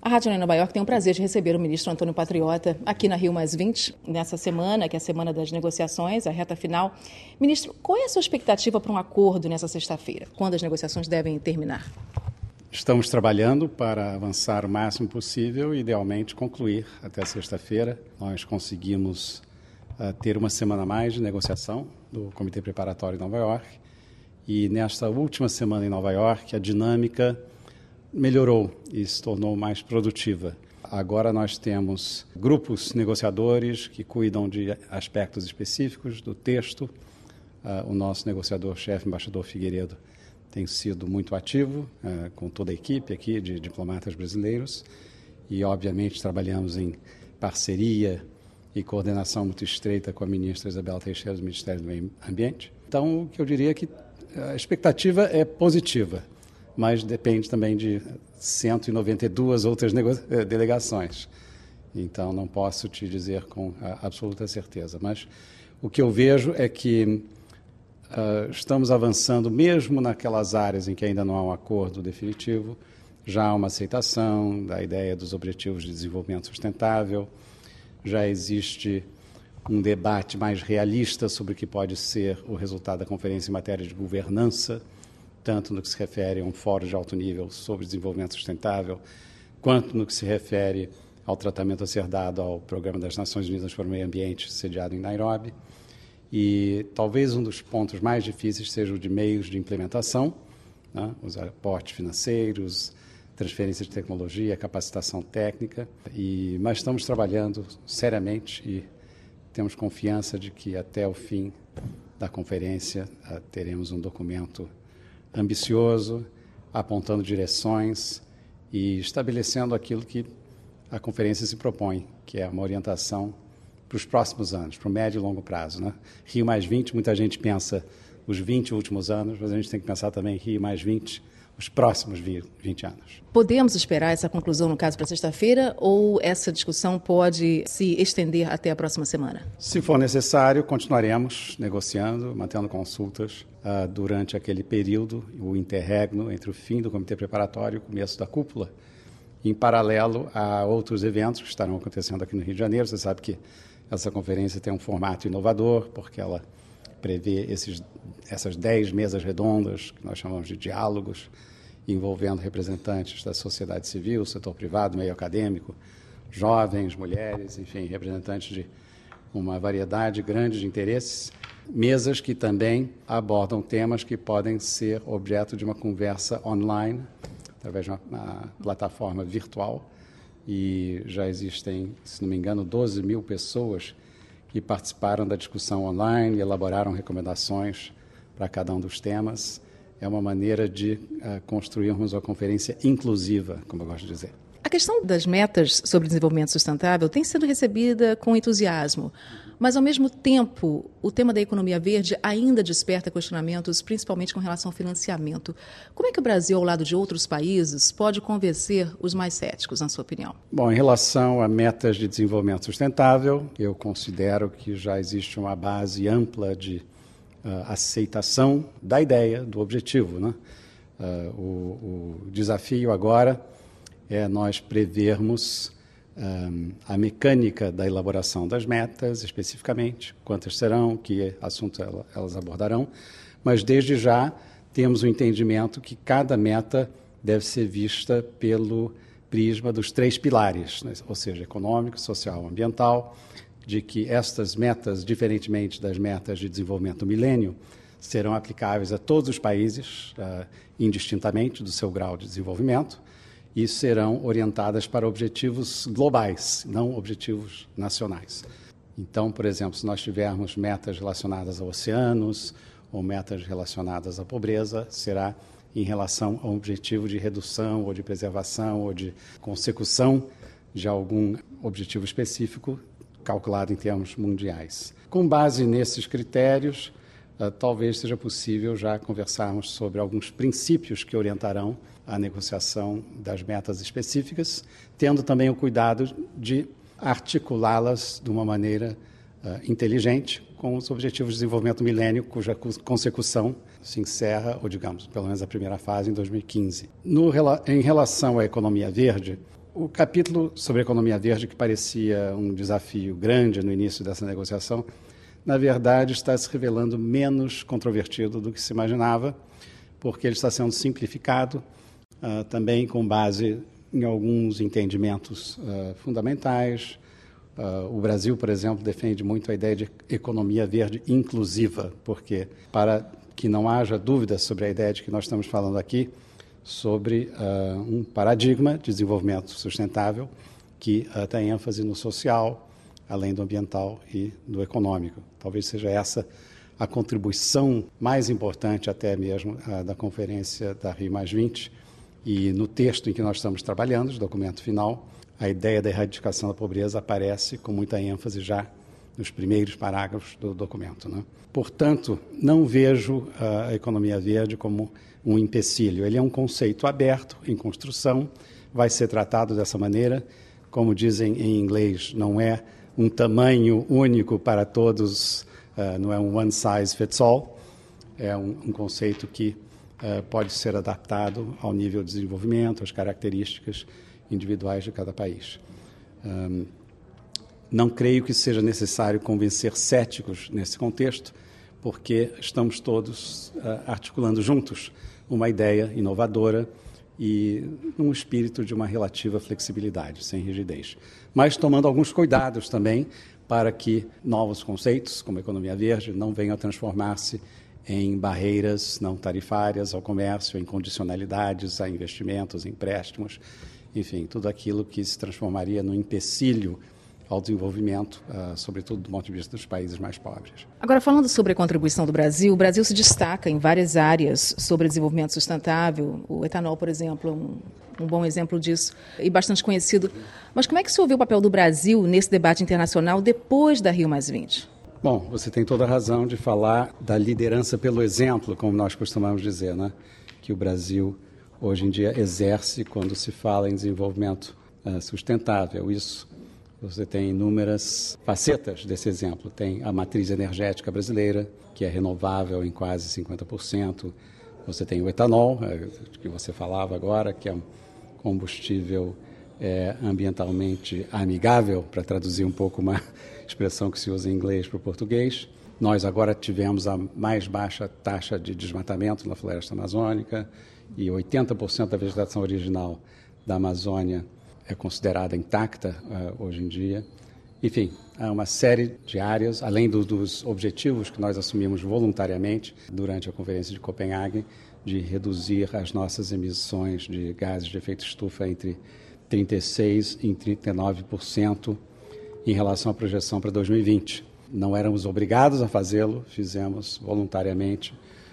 A Rádio Nova York tem o prazer de receber o ministro Antônio Patriota aqui na Rio+20, nessa semana, que é a semana das negociações, a reta final. Ministro, qual é a sua expectativa para um acordo nessa sexta-feira? Quando as negociações devem terminar? Estamos trabalhando para avançar o máximo possível e, idealmente, concluir até sexta-feira. Nós conseguimos ter uma semana a mais de negociação do Comitê Preparatório de Nova York. E, nesta última semana em Nova York, a dinâmica melhorou e se tornou mais produtiva. Agora nós temos grupos negociadores que cuidam de aspectos específicos do texto. O nosso negociador-chefe, embaixador Figueiredo, tem sido muito ativo com toda a equipe aqui de diplomatas brasileiros e, obviamente, trabalhamos em parceria e coordenação muito estreita com a ministra Isabela Teixeira do Ministério do Meio Ambiente. Então, o que eu diria é que a expectativa é positiva, mas depende também de 192 outras delegações. Então, não posso te dizer com absoluta certeza. Mas o que eu vejo é que estamos avançando, mesmo naquelas áreas em que ainda não há um acordo definitivo, já há uma aceitação da ideia dos Objetivos de Desenvolvimento Sustentável, já existe um debate mais realista sobre o que pode ser o resultado da conferência em matéria de governança, tanto no que se refere a um fórum de alto nível sobre desenvolvimento sustentável, quanto no que se refere ao tratamento a ser dado ao Programa das Nações Unidas para o Meio Ambiente, sediado em Nairobi. E talvez um dos pontos mais difíceis seja o de meios de implementação, né? Os aportes financeiros, transferência de tecnologia, capacitação técnica. Mas estamos trabalhando seriamente e temos confiança de que até o fim da conferência teremos um documento ambicioso, apontando direções e estabelecendo aquilo que a conferência se propõe, que é uma orientação para os próximos anos, para o médio e longo prazo, né? Rio+20, muita gente pensa os 20 últimos anos, mas a gente tem que pensar também em Rio+20, os próximos 20 anos. Podemos esperar essa conclusão, no caso, para sexta-feira, ou essa discussão pode se estender até a próxima semana? Se for necessário, continuaremos negociando, mantendo consultas durante aquele período, o interregno entre o fim do Comitê Preparatório e o começo da cúpula, em paralelo a outros eventos que estarão acontecendo aqui no Rio de Janeiro. Você sabe que essa conferência tem um formato inovador, porque ela prevê essas 10 mesas redondas, que nós chamamos de diálogos, envolvendo representantes da sociedade civil, setor privado, meio acadêmico, jovens, mulheres, enfim, representantes de uma variedade grande de interesses, mesas que também abordam temas que podem ser objeto de uma conversa online, através de uma plataforma virtual, e já existem, se não me engano, 12 mil pessoas que participaram da discussão online e elaboraram recomendações para cada um dos temas. É uma maneira de construirmos uma conferência inclusiva, como eu gosto de dizer. A questão das metas sobre desenvolvimento sustentável tem sido recebida com entusiasmo, mas, ao mesmo tempo, o tema da economia verde ainda desperta questionamentos, principalmente com relação ao financiamento. Como é que o Brasil, ao lado de outros países, pode convencer os mais céticos, na sua opinião? Bom, em relação a metas de desenvolvimento sustentável, eu considero que já existe uma base ampla de aceitação da ideia, do objetivo, né? O desafio agora é nós prevermos a mecânica da elaboração das metas, especificamente, quantas serão, que assuntos elas abordarão, mas desde já temos o entendimento que cada meta deve ser vista pelo prisma dos 3 pilares, né? Ou seja, econômico, social, ambiental, de que estas metas, diferentemente das metas de desenvolvimento do milênio, serão aplicáveis a todos os países, indistintamente do seu grau de desenvolvimento, e serão orientadas para objetivos globais, não objetivos nacionais. Então, por exemplo, se nós tivermos metas relacionadas a oceanos ou metas relacionadas à pobreza, será em relação a um objetivo de redução ou de preservação ou de consecução de algum objetivo específico calculado em termos mundiais. Com base nesses critérios, talvez seja possível já conversarmos sobre alguns princípios que orientarão a negociação das metas específicas, tendo também o cuidado de articulá-las de uma maneira inteligente com os Objetivos de Desenvolvimento do Milênio, cuja consecução se encerra, ou digamos, pelo menos a primeira fase, em 2015. Em relação à economia verde, O capítulo sobre a economia verde, que parecia um desafio grande no início dessa negociação, na verdade está se revelando menos controvertido do que se imaginava, porque ele está sendo simplificado, também com base em alguns entendimentos fundamentais. O Brasil, por exemplo, defende muito a ideia de economia verde inclusiva, porque, para que não haja dúvidas sobre a ideia de que nós estamos falando aqui, sobre um paradigma de desenvolvimento sustentável que tem ênfase no social, além do ambiental e do econômico. Talvez seja essa a contribuição mais importante até mesmo da conferência da Rio+20, e no texto em que nós estamos trabalhando, o documento final, a ideia da erradicação da pobreza aparece com muita ênfase já nos primeiros parágrafos do documento, né? Portanto, não vejo a economia verde como um empecilho. Ele é um conceito aberto, em construção, vai ser tratado dessa maneira. Como dizem em inglês, não é um tamanho único para todos, não é um one size fits all, é um conceito que pode ser adaptado ao nível de desenvolvimento, às características individuais de cada país. Não creio que seja necessário convencer céticos nesse contexto, porque estamos todos articulando juntos uma ideia inovadora e num espírito de uma relativa flexibilidade, sem rigidez. Mas tomando alguns cuidados também para que novos conceitos, como economia verde, não venham a transformar-se em barreiras não tarifárias ao comércio, em condicionalidades a investimentos, empréstimos, enfim, tudo aquilo que se transformaria num empecilho ao desenvolvimento, sobretudo do ponto de vista dos países mais pobres. Agora, falando sobre a contribuição do Brasil, o Brasil se destaca em várias áreas sobre desenvolvimento sustentável. O etanol, por exemplo, é um bom exemplo disso e bastante conhecido. Mas como é que o senhor vê o papel do Brasil nesse debate internacional depois da Rio+20? Bom, você tem toda a razão de falar da liderança pelo exemplo, como nós costumamos dizer, né? Que o Brasil, hoje em dia, exerce quando se fala em desenvolvimento sustentável. Isso, você tem inúmeras facetas desse exemplo. Tem a matriz energética brasileira, que é renovável em quase 50%. Você tem o etanol, que você falava agora, que é um combustível ambientalmente amigável, para traduzir um pouco uma expressão que se usa em inglês para o português. Nós agora tivemos a mais baixa taxa de desmatamento na floresta amazônica e 80% da vegetação original da Amazônia é considerada intacta hoje em dia. Enfim, há uma série de áreas, além dos objetivos que nós assumimos voluntariamente durante a Conferência de Copenhague, de reduzir as nossas emissões de gases de efeito estufa entre 36% e 39% em relação à projeção para 2020. Não éramos obrigados a fazê-lo, fizemos voluntariamente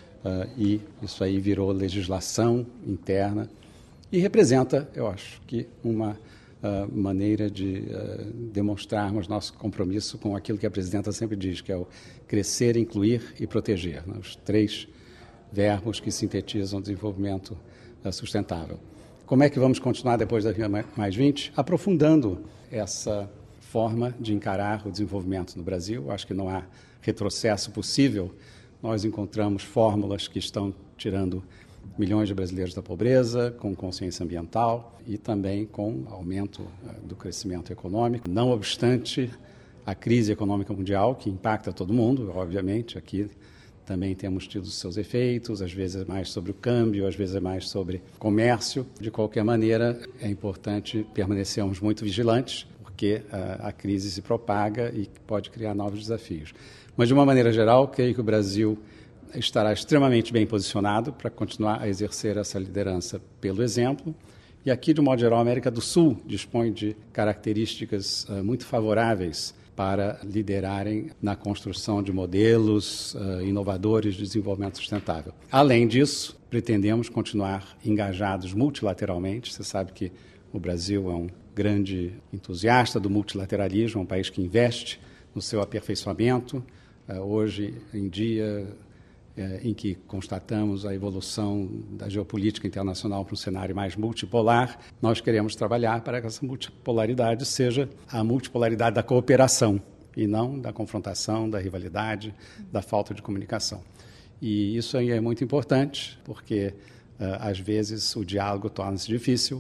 e isso aí virou legislação interna e representa, eu acho, que uma maneira de demonstrarmos nosso compromisso com aquilo que a presidenta sempre diz, que é o crescer, incluir e proteger, né? Os 3 verbos que sintetizam o desenvolvimento sustentável. Como é que vamos continuar depois da Rio+20? Aprofundando essa forma de encarar o desenvolvimento no Brasil. Acho que não há retrocesso possível. Nós encontramos fórmulas que estão tirando milhões de brasileiros da pobreza, com consciência ambiental e também com aumento do crescimento econômico. Não obstante a crise econômica mundial, que impacta todo mundo, obviamente, aqui também temos tido seus efeitos, às vezes é mais sobre o câmbio, às vezes é mais sobre comércio. De qualquer maneira, é importante permanecermos muito vigilantes, porque a crise se propaga e pode criar novos desafios. Mas, de uma maneira geral, creio que o Brasil estará extremamente bem posicionado para continuar a exercer essa liderança pelo exemplo. E aqui, de modo geral, a América do Sul dispõe de características muito favoráveis para liderarem na construção de modelos inovadores de desenvolvimento sustentável. Além disso, pretendemos continuar engajados multilateralmente. Você sabe que o Brasil é um grande entusiasta do multilateralismo, é um país que investe no seu aperfeiçoamento. Hoje em dia, em que constatamos a evolução da geopolítica internacional para um cenário mais multipolar, nós queremos trabalhar para que essa multipolaridade seja a multipolaridade da cooperação e não da confrontação, da rivalidade, da falta de comunicação. E isso aí é muito importante, porque às vezes o diálogo torna-se difícil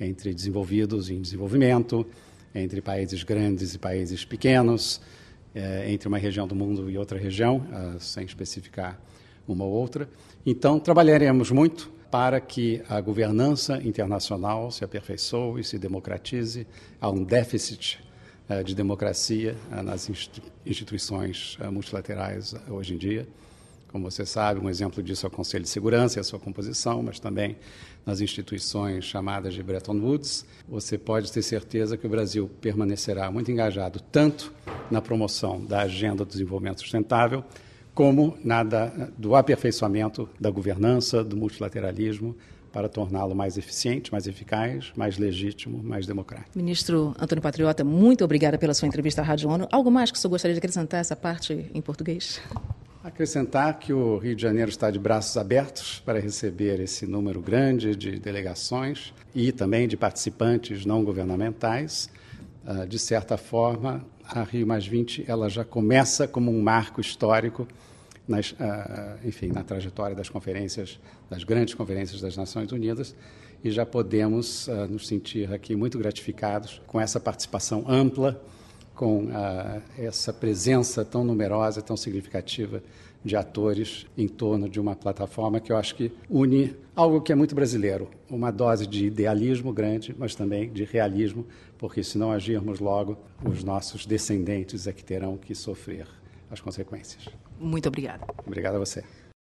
entre desenvolvidos e em desenvolvimento, entre países grandes e países pequenos, entre uma região do mundo e outra região, sem especificar uma ou outra. Então, trabalharemos muito para que a governança internacional se aperfeiçoe e se democratize. Há um déficit de democracia nas instituições multilaterais hoje em dia. Como você sabe, um exemplo disso é o Conselho de Segurança e a sua composição, mas também nas instituições chamadas de Bretton Woods. Você pode ter certeza que o Brasil permanecerá muito engajado tanto na promoção da agenda do desenvolvimento sustentável, como do aperfeiçoamento da governança, do multilateralismo, para torná-lo mais eficiente, mais eficaz, mais legítimo, mais democrático. Ministro Antônio Patriota, muito obrigada pela sua entrevista à Rádio ONU. Algo mais que o senhor gostaria de acrescentar essa parte em português? Acrescentar que o Rio de Janeiro está de braços abertos para receber esse número grande de delegações e também de participantes não governamentais. De certa forma, a Rio+20 ela já começa como um marco histórico na trajetória das conferências, das grandes conferências das Nações Unidas, e já podemos nos sentir aqui muito gratificados com essa participação ampla, com essa presença tão numerosa, tão significativa de atores em torno de uma plataforma que eu acho que une algo que é muito brasileiro, uma dose de idealismo grande, mas também de realismo, porque se não agirmos logo, os nossos descendentes é que terão que sofrer as consequências. Muito obrigada. Obrigado a você.